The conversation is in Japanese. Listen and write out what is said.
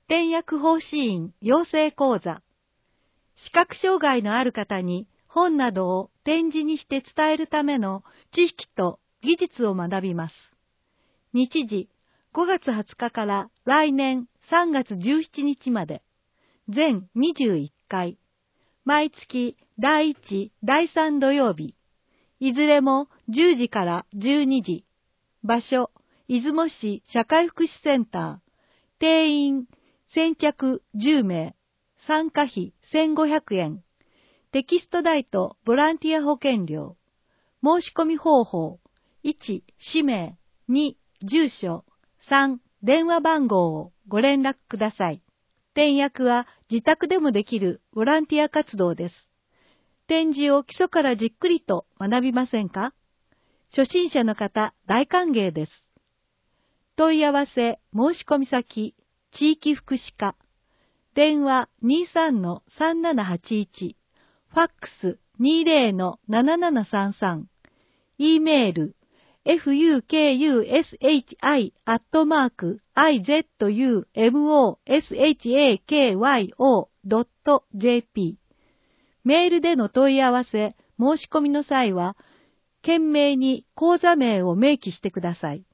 点訳奉仕員養成講座。視覚障害のある方に本などを点字にして伝えるための知識と技術を学びます。日時5月20日から来年3月17日まで、全21回、毎月第1、第3土曜日、いずれも10時から12時、場所、出雲市社会福祉センター、定員先着10名、参加費1500円、テキスト代とボランティア保険料、申し込み方法、1、氏名、2、住所、3、電話番号をご連絡ください。点訳は自宅でもできるボランティア活動です。点字を基礎からじっくりと学びませんか？初心者の方、大歓迎です。問い合わせ、申し込み先、地域福祉課、電話 23-3781、ファックス 20-7733、E メール、fukushi@izumosakyo.jp。メールでの問い合わせ、申し込みの際は、懸命に口座名を明記してください。